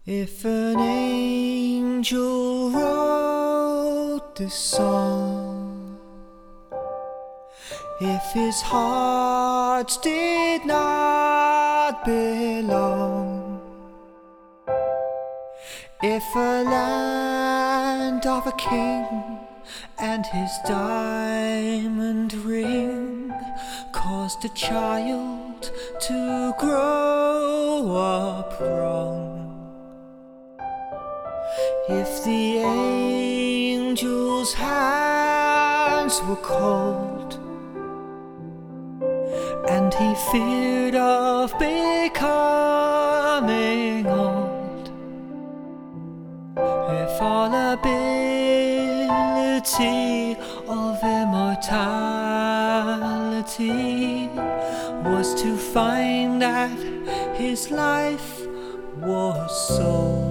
If an angel wrote this song, if his heart did not belong, if a land of a king and his diamond ring caused a child to grow up wrong, if the angel's hands were cold and he feared of becoming old, if all ability of immortality was to find that his life was sold,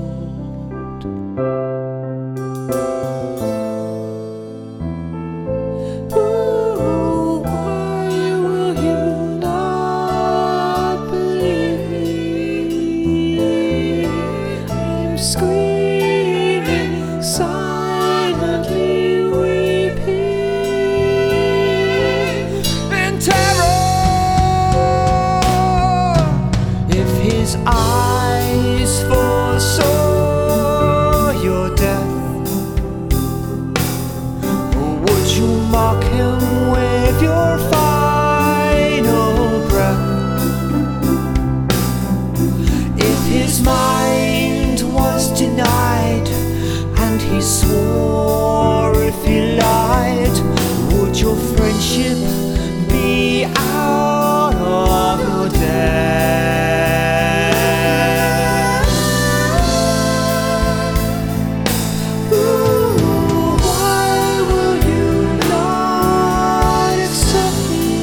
screaming, silently weeping in terror. If his eyes foresaw your death, would you mock him with your final breath? If his mind was denied and he swore if he lied, would your friendship be out of your depth? Ooh, why will you not accept me?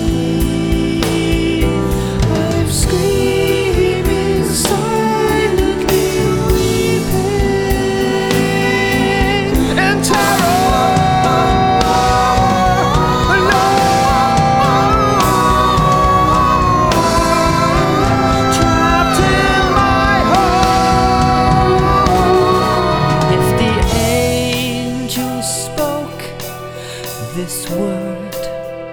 I'm screaming silently, weeping in terror. Trapped in my heart. If the angel spoke this word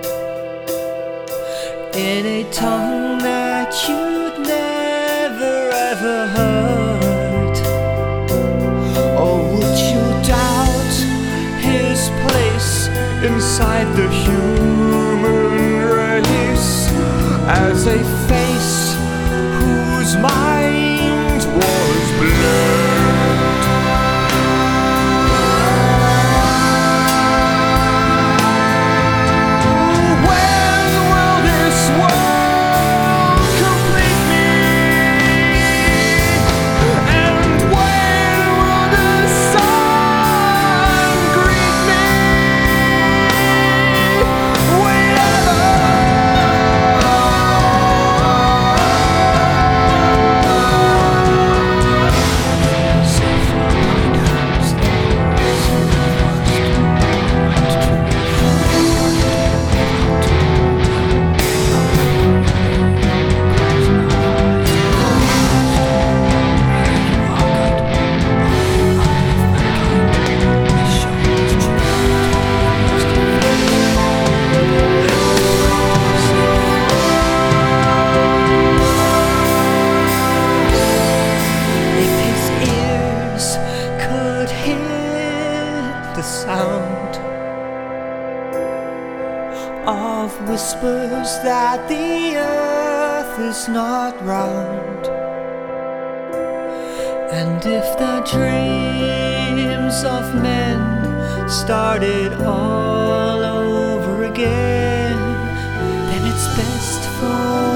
in a tongue that you'd never ever heard, or would you doubt his place inside the human race as a face whose mind was blurred? When will this world complete me? And when will the sun greet me? If his ears could hear the sound of whispers that the earth is not round, and if the dreams of men started all over again, then it's best for